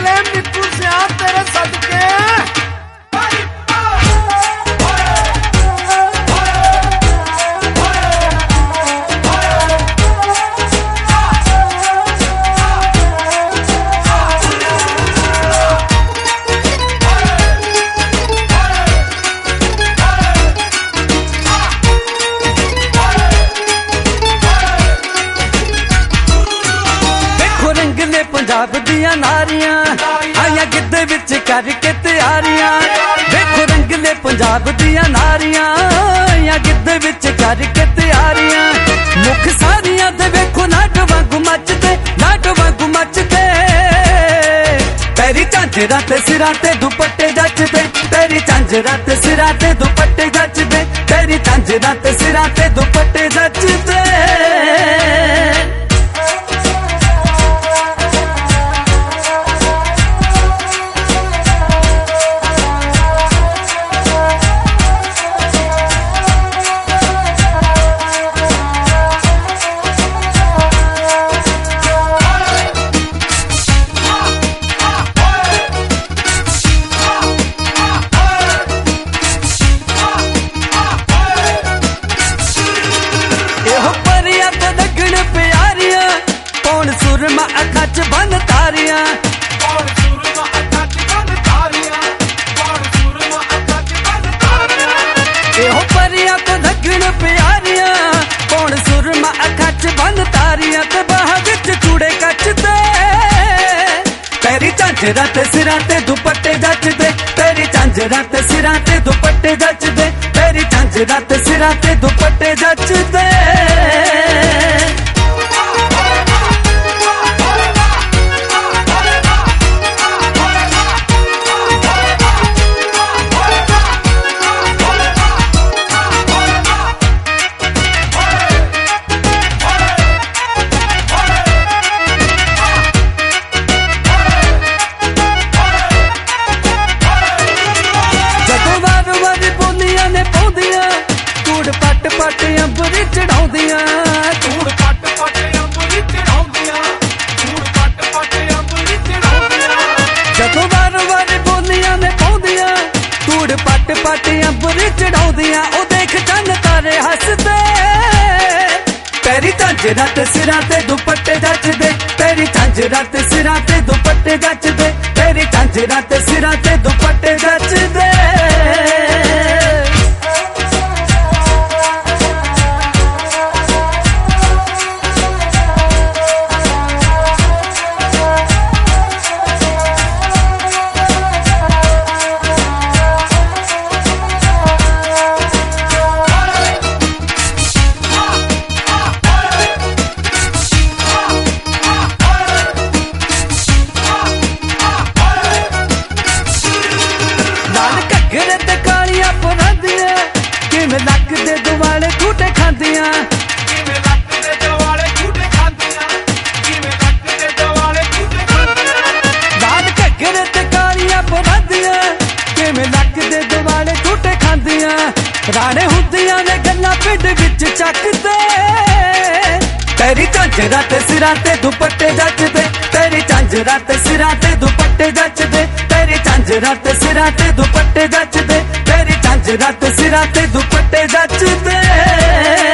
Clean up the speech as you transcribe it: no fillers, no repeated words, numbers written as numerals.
ले मिट्टू से आ तेरे सदके। पंजाब दिया नारियां आया गिद्ध विच करके तैयारियां। देखो रंगले पंजाब दिया नारियां आया गिद्ध विच करके तैयारियां। मुख सारियां दे वेखो नाट वांगू मचदे, नाट वांगू मचदे। तेरी झांजरां ते सिरां ते दुपट्टे जचदे, तेरी झांजरां ते सिरां ते दुपट्टे जचदे, तेरी झांजरां ते सिरां ते दुपट्टे जचदे। सुरमा अखा च बन तारियां, सुरमा अखा च बन तारियां, सुरमा अखा च बन तारियां। एहो परियां तो लगण प्यारियां, कौन सुरमा अखा च बन तारियां। ते बाह विच चूड़े कचदे, तेरी झांजरां ते सिरां ते दुपट्टे जचदे, तेरी झांजरां ते सिरां ते दुपट्टे जचदे, तेरी झांजरां ते सिरां ते दुपट्टे जचदे। पट अंबरी चढ़ाउंदियां, धूड़ पट अंबरी चढ़ाउंदियां, धूड़ पट अंबरी चढ़ाउंदियां। जदों वार वार बोलियां ने पाउंदियां, धूड़ पट अंबरी चढ़ाउंदियां। ओ देख चन्न तारे हसदे, तेरी झांजरां ते सिरां ते दुपट्टे जचदे, तेरी झांजरां ते सिरां ते दुपट्टे जचदे, तेरी झांजरां ते सिरां ते दुपट्टे जचदे। लक दे दुआले झूठे खांदियां, लक दे दुआले झूठे खांदियां, लक दे दुआले झूठे खांदियां। लाल घग्गरे ते कालियां परांदियां, किवें लक दे दुआले झूठे खांदियां। राणे हुंदियां ने गल्लां पिंड विच चकदे, तेरी झांजरां ते सिरां ते दुपट्टे जचदे, तेरी झांजरां ते सिरां ते दुपट्टे जचदे, तेरी झांजरां ते सिरां ते दुपट्टे जचदे, तेरी झांजरां ते सिरां ते दुपट्टे जचदे।